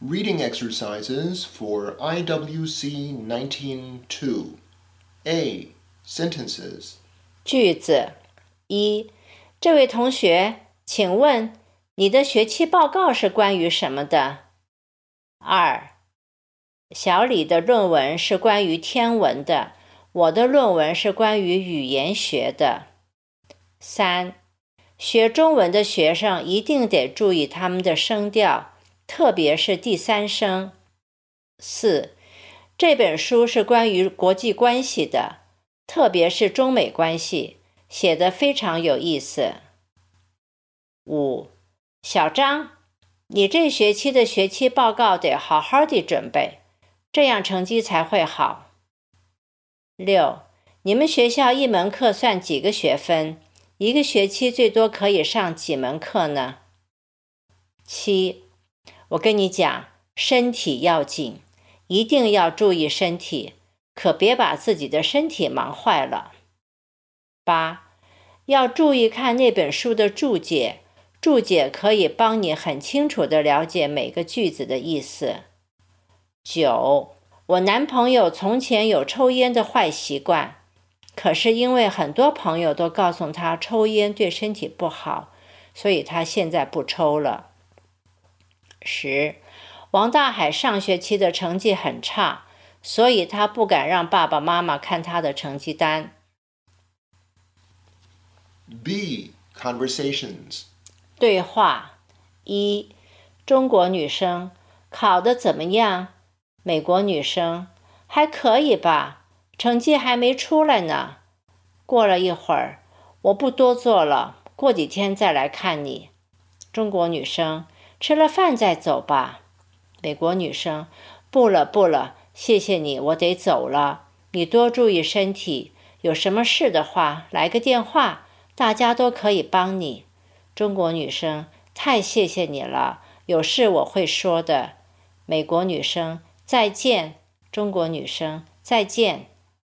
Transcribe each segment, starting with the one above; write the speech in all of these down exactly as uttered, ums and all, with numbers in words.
Reading exercises for I W C nineteen two. A. Sentences. 句子一，这位同学，请问你的学期报告是关于什么的？二，小李的论文是关于天文的，我的论文是关于语言学的。三，学中文的学生一定得注意他们的声调，特别是第三声。四，这本书是关于国际关系的，特别是中美关系，写得非常有意思。五，小张，你这学期的学期报告得好好地准备，这样成绩才会好。六，你们学校一门课算几个学分？一个学期最多可以上几门课呢？七，我跟你讲，身体要紧，一定要注意身体，可别把自己的身体忙坏了。八，要注意看那本书的注解，注解可以帮你很清楚地了解每个句子的意思。九，我男朋友从前有抽烟的坏习惯，可是因为很多朋友都告诉他抽烟对身体不好，所以他现在不抽了。十，王大海上学期的成绩很差，所以他不敢让爸爸妈妈看他的成绩单。 B. Conversations. 对话一，中国女生，考得怎么样？美国女生，还可以吧，成绩还没出来呢。过了一会儿，我不多做了，过几天再来看你。中国女生，吃了饭再走吧。美国女生，不了不了，谢谢你，我得走了。你多注意身体，有什么事的话来个电话，大家都可以帮你。中国女生，太谢谢你了，有事我会说的。美国女生，再见。中国女生，再见。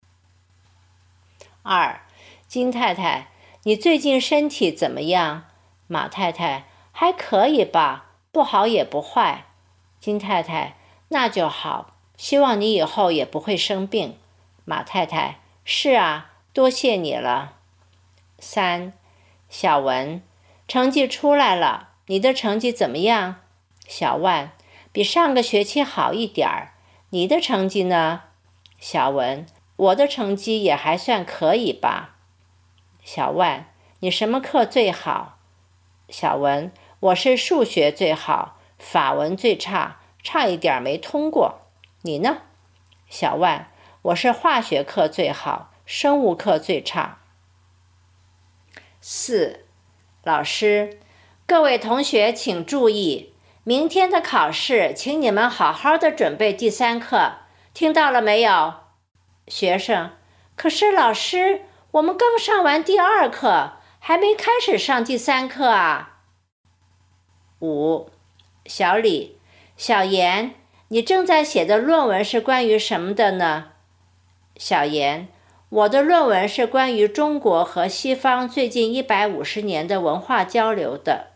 二，金太太，你最近身体怎么样？马太太，还可以吧，不好也不坏。金太太，那就好，希望你以后也不会生病。马太太，是啊，多谢你了。三，小文，成绩出来了，你的成绩怎么样？小万，比上个学期好一点儿。你的成绩呢？小文，我的成绩也还算可以吧。小万，你什么课最好？小文，我是数学最好，法文最差，差一点没通过。你呢？小万，我是化学课最好，生物课最差。四，老师，各位同学请注意，明天的考试，请你们好好的准备第三课，听到了没有？学生，可是老师，我们刚上完第二课，还没开始上第三课啊。五，小李，小严，你正在写的论文是关于什么的呢？小严，我的论文是关于中国和西方最近一百五十年的文化交流的。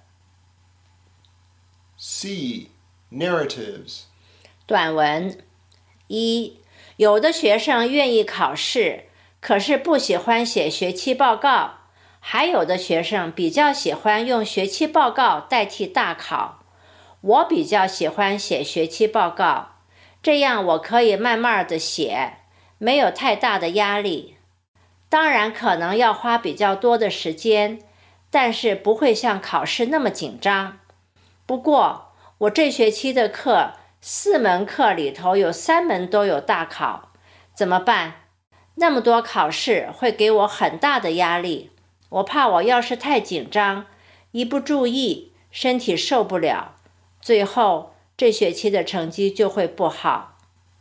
C. Narratives. 短文一，有的学生愿意考试，可是不喜欢写学期报告，还有的学生比较喜欢用学期报告代替大考。我比较喜欢写学期报告，这样我可以慢慢的写，没有太大的压力。当然可能要花比较多的时间，但是不会像考试那么紧张。不过我这学期的课，四门课里头有三门都有大考，怎么办？那么多考试会给我很大的压力，我怕我要是太紧张，一不注意，身体受不了，最后这学期的成绩就会不好。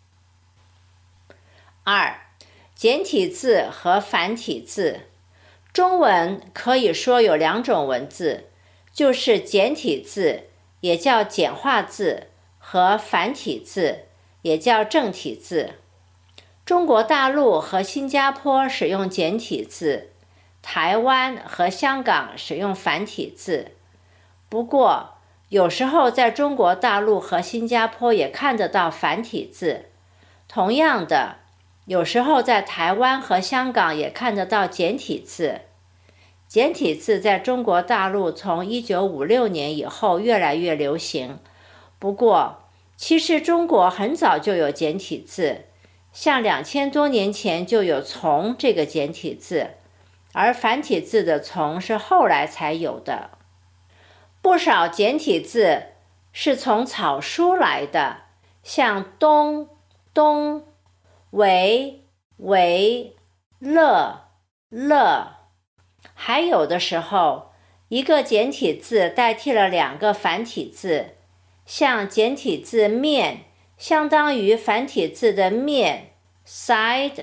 二，简体字和繁体字。中文可以说有两种文字，就是简体字，也叫简化字，和繁体字，也叫正体字。中国大陆和新加坡使用简体字，台湾和香港使用繁体字。不过有时候在中国大陆和新加坡也看得到繁体字。同样的，有时候在台湾和香港也看得到简体字。简体字在中国大陆从一九五六年以后越来越流行。不过，其实中国很早就有简体字，像两千多年前就有从这个简体字，而繁体字的从是后来才有的。不少简体字是从草书来的，像东、东、为、为、乐、乐。还有的时候，一个简体字代替了两个繁体字，像简体字面相当于繁体字的面 side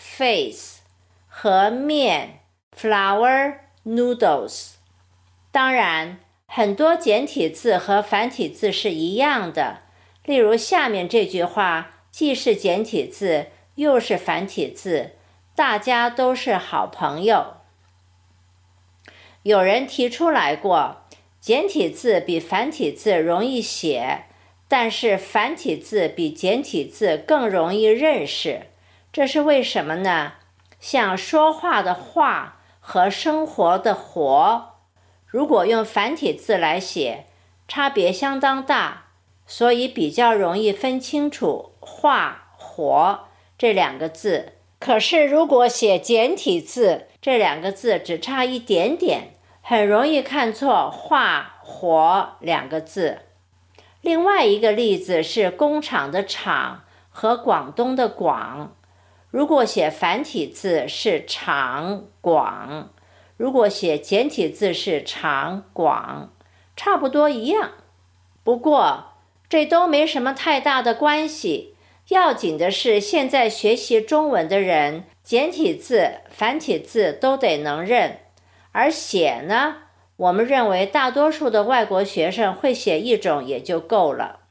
face 和面 flour noodles。 当然，很多简体字和繁体字是一样的，例如下面这句话既是简体字又是繁体字，大家都是好朋友。有人提出来过，简体字比繁体字容易写，但是繁体字比简体字更容易认识。这是为什么呢？像说话的话和生活的活，如果用繁体字来写，差别相当大，所以比较容易分清楚话、活这两个字。可是如果写简体字，这两个字只差一点点，很容易看错话、活两个字。另外一个例子是工厂的厂和广东的广，如果写繁体字是厂广，如果写简体字是厂广，差不多一样。不过这都没什么太大的关系，要紧的是现在学习中文的人，简体字、繁体字都得能认。而写呢，我们认为大多数的外国学生会写一种也就够了。